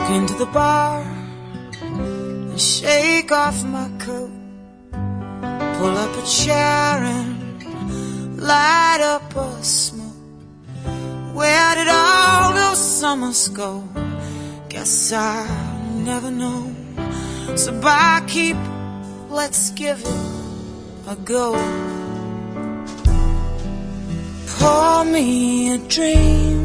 into the bar and shake off my coat, pull up a chair and light up a smoke. Where did all those summers go? Guess I'll never know. So barkeep, let's give it a go. Pour me a dream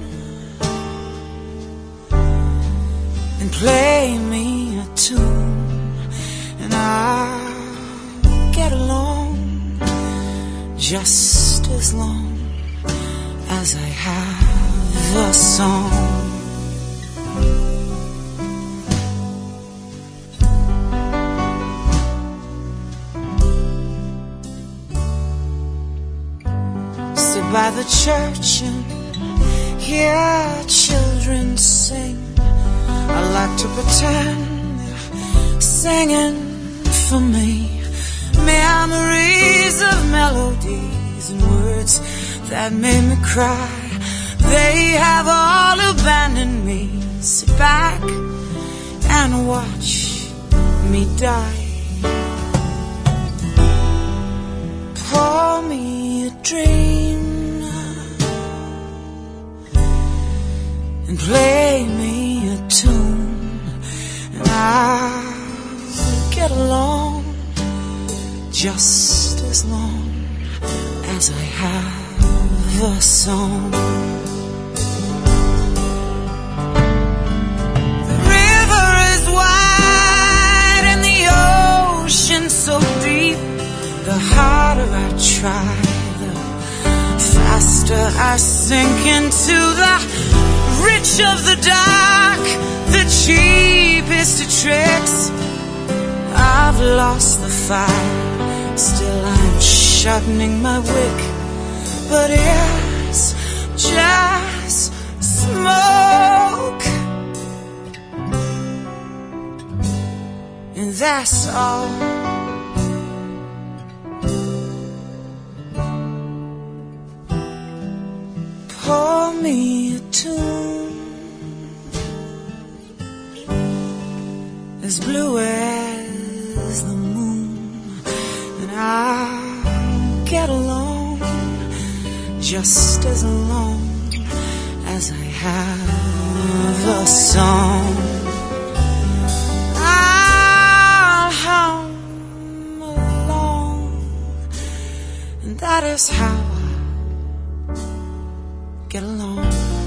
and play me a tune, and I'll get along just as long as I have a song. Sit by the church and hear children sing. I like to pretend they're singing for me. Memories of melodies and words that made me cry, they have all abandoned me. Sit back and watch me die. Pour me a dream and play me a tune, and I'll get along just as long as I have a song. The river is wide and the ocean so deep. The harder I try, the faster I sink into the rich of the dark, the cheapest of tricks. I've lost the fight, still I'm sharpening my wick, but it's just smoke, and that's all. Pour me a tune as blue as the moon, and I'll get along just as long as I have a song. I'll hum along, and that is how I get along.